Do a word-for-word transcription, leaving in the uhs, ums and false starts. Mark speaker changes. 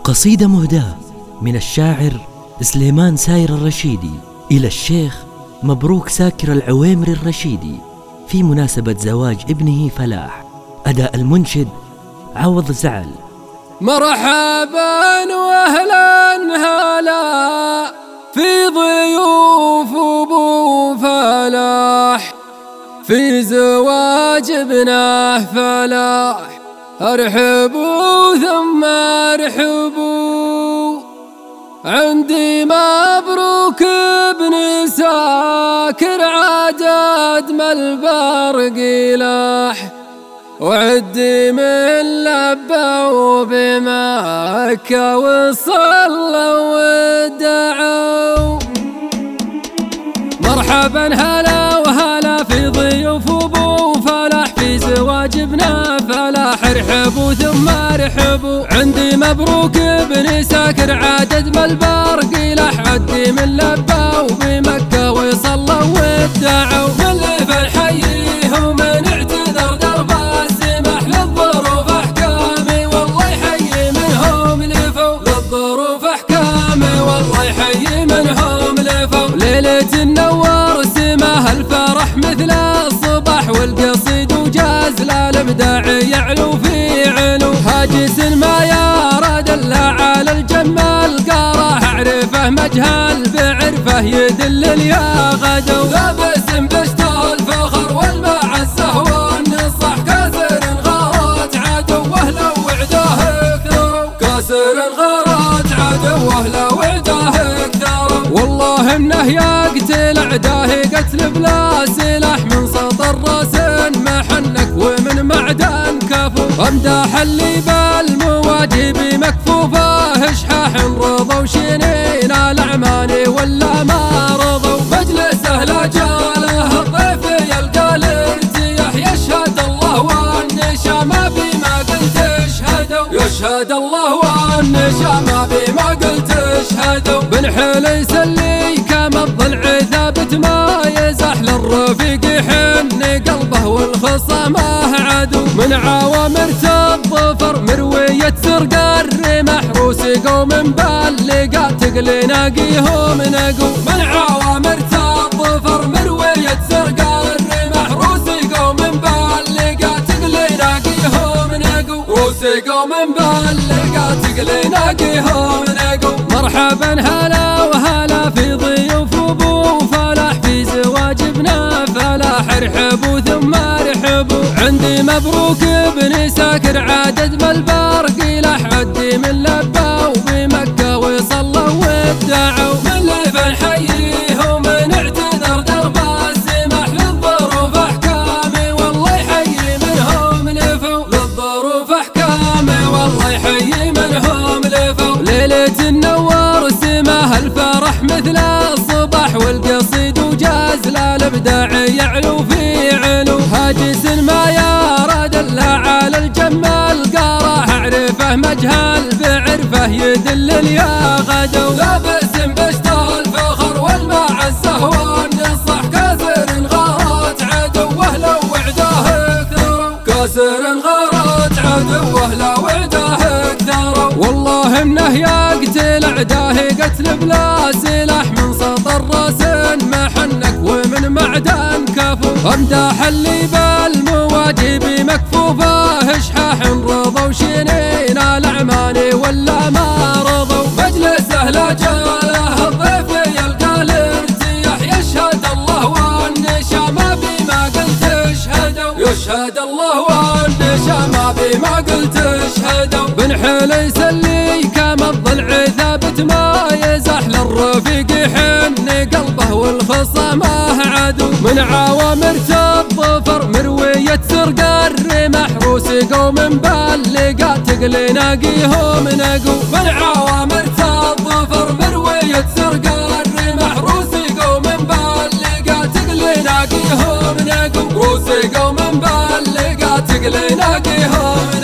Speaker 1: قصيدة مهداة من الشاعر سليمان ساير الرشيدي إلى الشيخ مبروك ساكر العويمر الرشيدي في مناسبة زواج ابنه فلاح. أداء المنشد عوض زعل.
Speaker 2: مرحبا واهلا هلا في ضيوف ابو فلاح، في زواج ابنه فلاح ارحبوا ثم ارحبوا. عندي مبروك ابن ساكر عدد ما البرق لاح، وعدي من لبوا بمكة وصلوا وادعوا. مرحبا هلا وهلا في ضيوف ابو فلاح، في زواج ابنه فلاح ارحبوا ثم ارحبوا. عندي مبروك ابن ساكر عدد ما البرق لاح، عدي من لبوا بمكة وصلوا وادعوا. من لف نحييه ومن اعتذر درب السماح للظروف احكامي، والله يحيي منهم لفوا للظروف احكامي، والله يحيي منهم لفوا. ليلة النور سماه الفرح مثل الصباح، والقصيد وجاز للابداع يعلو في علو. هاجس ما يراد الا على الجمال قراه، اعرفه مجهل بعرفه يدل يا غدو. لابس بشت الفخر والمعزه والنصح، كاسر غارات عدوه لو وعداه كثروا، كاسر غارات عدوه لو وعداه كثروا. والله انه يقتل اعداه قتل بلا سلاح، من سطر راس محنك ومن معدن كفو. امداح اللي بالمواجب مكفوفه اشحاح، رضوا شنين الاعماني ولا ما رضوا. مجلسه لا جاله الضيف يلقى الارتياح، يشهد الله والنشا ما بما قلت اشهدوا، يشهد الله والنشا ما بما قلت اشهدوا. بنحل يسلي كما الضلع ثابت ما يزح، للرفيق يحن قلبه والخصامه عدو. من عوامر الظفر مروية سرق الرمح، روس قوم بلقا تقلي ناقيهم نقو. من عوامر الظفر مروية سرق الرمح، روس قوم بلقا تقلي ناقيهم نقو، روس قوم بلقا تقلي ناقيهم نقو. مرحبا هلا وهلا في ضيوف ابو فلاح، في زواج ابنه فلاح ارحبوا ثم ارحبوا. عندي مبروك ابن ساكر عدد ما البرق لاح، عدي من لبوا بمكة وصلوا وادعوا. من لف نحييه ومن اعتذر درب السماح للظروف احكامي، والله يحيي منهم لفوا للظروف احكامي، والله يحيي منهم لفوا. ليلة النور سماه الفرح مثل الصباح، والقصيد وجاز للابداع يعلو في علو. هاجس ما يراد الا على الجمال قراه، اعرفه مجهل بعرفه يدل يا غدو. لابس بشت الفخر والمعزه والنصح، كاسر غارات عدوه لو وعداه كثروا، كاسر غارات عدوه لو وعداه كثروا. والله انه يقتل اعداه قتل بلا سلاح، من سطر راس محنك ومن معدن كفو. امداح اللي بالمواجب مكفوفه اشحاح، رضوا شنين الاعماني ولا ما رضوا. مجلسه لا جاله الضيف يلقى الارتياح، يشهد الله والنشا ما بما قلت اشهدوا، يشهد الله والنشا ما بما قلت اشهدوا. بنحل يسلي كما الضلع ثابت ما يزح، للرفيق يحن قلبه والخصامه عدو. من عوامر الظفر مروية سرق الرمح، روس قوم بلقا تقلي ناقيهم نقو. من عوامر الظفر مروية سرق الرمح، روس قوم بلقا تقلي ناقيهم نقو، روس قوم بلقا تقلي ناقيهم